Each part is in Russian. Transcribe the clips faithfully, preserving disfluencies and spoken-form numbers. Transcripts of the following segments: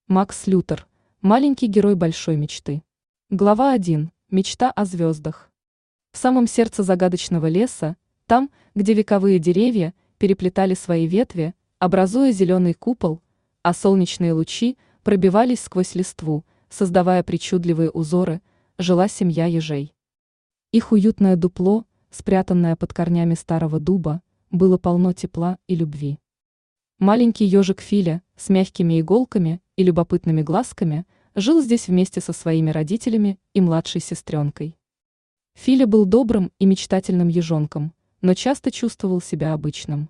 Макс Лютер. Маленький герой большой мечты. Глава один. Мечта о звездах. В самом сердце загадочного леса, там, где вековые деревья переплетали свои ветви, образуя зеленый купол, а солнечные лучи пробивались сквозь листву, создавая причудливые узоры, жила семья ежей. Их уютное дупло, спрятанное под корнями старого дуба, было полно тепла и любви. Маленький ежик Филя с мягкими иголками и любопытными глазками жил здесь вместе со своими родителями и младшей сестренкой. Филя был добрым и мечтательным ежонком, но часто чувствовал себя обычным.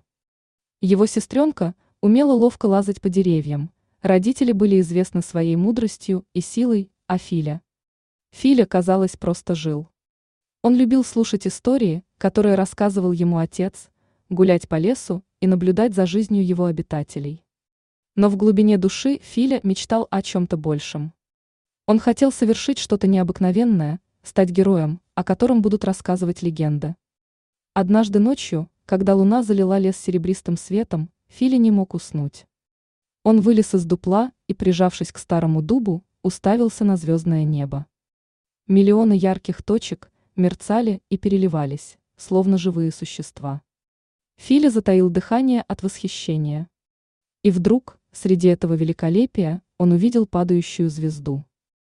Его сестренка умела ловко лазать по деревьям, родители были известны своей мудростью и силой, а Филя... Филя, казалось, просто жил. Он любил слушать истории, которые рассказывал ему отец, гулять по лесу и наблюдать за жизнью его обитателей. Но в глубине души Филя мечтал о чем-то большем. Он хотел совершить что-то необыкновенное, стать героем, о котором будут рассказывать легенды. Однажды ночью, когда луна залила лес серебристым светом, Филя не мог уснуть. Он вылез из дупла и, прижавшись к старому дубу, уставился на звездное небо. Миллионы ярких точек мерцали и переливались, словно живые существа. Филя затаил дыхание от восхищения. И вдруг, среди этого великолепия, он увидел падающую звезду.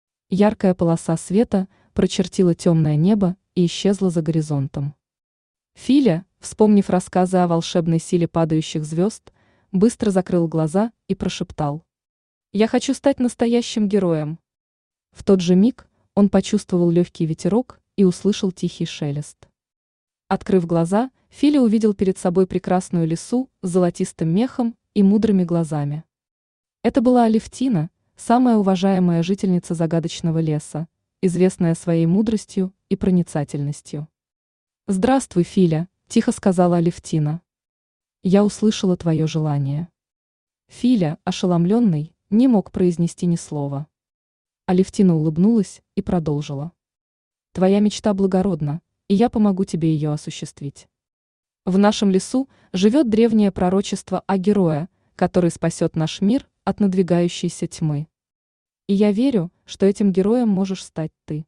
Яркая полоса света прочертила темное небо и исчезла за горизонтом. Филя, вспомнив рассказы о волшебной силе падающих звезд, быстро закрыл глаза и прошептал: «Я хочу стать настоящим героем». В тот же миг он почувствовал легкий ветерок и услышал тихий шелест. Открыв глаза, Филя увидел перед собой прекрасную лису с золотистым мехом и мудрыми глазами. Это была Алевтина, самая уважаемая жительница загадочного леса, известная своей мудростью и проницательностью. «Здравствуй, Филя», – тихо сказала Алевтина. «Я услышала твое желание». Филя, ошеломленный, не мог произнести ни слова. Алевтина улыбнулась и продолжила: «Твоя мечта благородна, и я помогу тебе ее осуществить. В нашем лесу живет древнее пророчество о герое, который спасет наш мир от надвигающейся тьмы. И я верю, что этим героем можешь стать ты».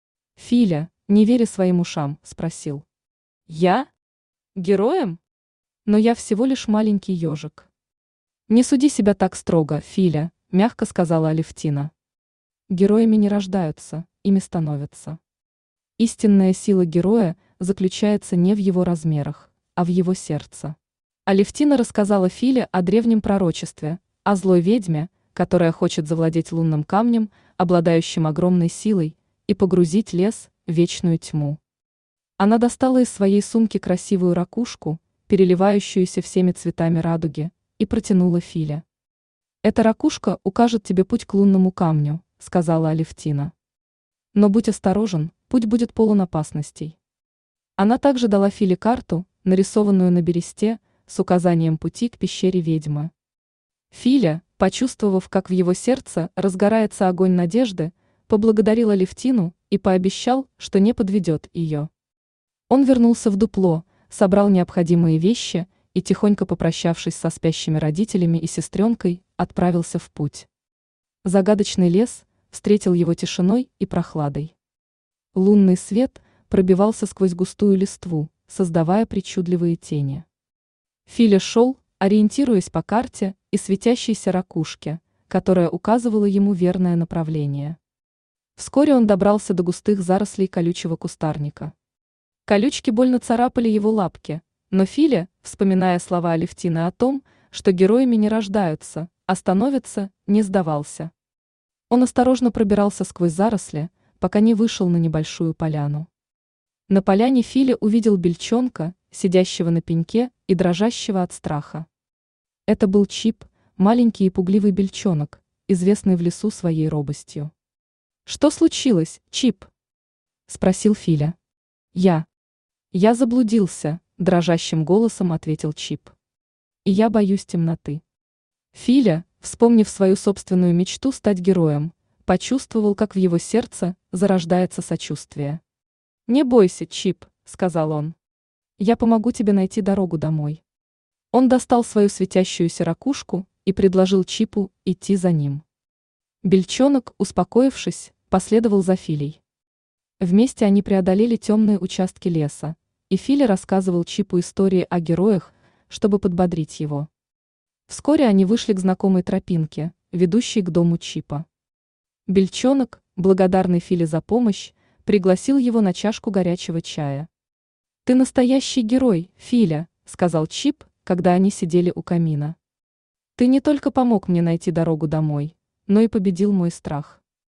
Филя, не веря своим ушам, спросил: «Я? Героем? Но я всего лишь маленький ежик». «Не суди себя так строго, Филя», – мягко сказала Алевтина. «Героями не рождаются, ими становятся. Истинная сила героя заключается не в его размерах, а в его сердце». Алевтина рассказала Филе о древнем пророчестве, о злой ведьме, которая хочет завладеть лунным камнем, обладающим огромной силой, и погрузить лес в вечную тьму. Она достала из своей сумки красивую ракушку, переливающуюся всеми цветами радуги, и протянула Филе. «Эта ракушка укажет тебе путь к лунному камню», — сказала Алевтина. «Но будь осторожен, путь будет полон опасностей». Она также дала Филе карту, нарисованную на бересте, с указанием пути к пещере ведьмы. Филя, почувствовав, как в его сердце разгорается огонь надежды, поблагодарил Алевтину и пообещал, что не подведет ее. Он вернулся в дупло, собрал необходимые вещи и, тихонько попрощавшись со спящими родителями и сестренкой, отправился в путь. Загадочный лес встретил его тишиной и прохладой. Лунный свет пробивался сквозь густую листву, создавая причудливые тени. Филя шел, ориентируясь по карте и светящейся ракушке, которая указывала ему верное направление. Вскоре он добрался до густых зарослей колючего кустарника. Колючки больно царапали его лапки, но Филя, вспоминая слова Алевтины о том, что героями не рождаются, а становятся, не сдавался. Он осторожно пробирался сквозь заросли, пока не вышел на небольшую поляну. На поляне Филя увидел бельчонка, сидящего на пеньке и дрожащего от страха. Это был Чип, маленький и пугливый бельчонок, известный в лесу своей робостью. «Что случилось, Чип?» – спросил Филя. «Я. Я заблудился», – дрожащим голосом ответил Чип. «И я боюсь темноты». Филя, вспомнив свою собственную мечту стать героем, почувствовал, как в его сердце зарождается сочувствие. «Не бойся, Чип», – сказал он. «Я помогу тебе найти дорогу домой». Он достал свою светящуюся ракушку и предложил Чипу идти за ним. Бельчонок, успокоившись, последовал за Филей. Вместе они преодолели темные участки леса, и Филя рассказывал Чипу истории о героях, чтобы подбодрить его. Вскоре они вышли к знакомой тропинке, ведущей к дому Чипа. Бельчонок, благодарный Филе за помощь, пригласил его на чашку горячего чая. «Ты настоящий герой, Филя», — сказал Чип, когда они сидели у камина. «Ты не только помог мне найти дорогу домой, но и победил мой страх».